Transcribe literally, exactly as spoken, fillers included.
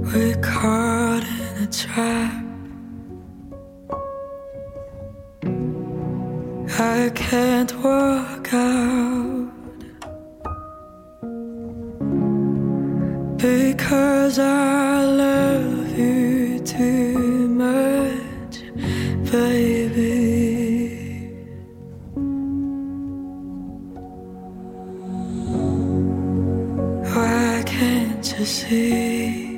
We're caught in a trap. I can't walk out because I love you too much, baby. Why can't you see?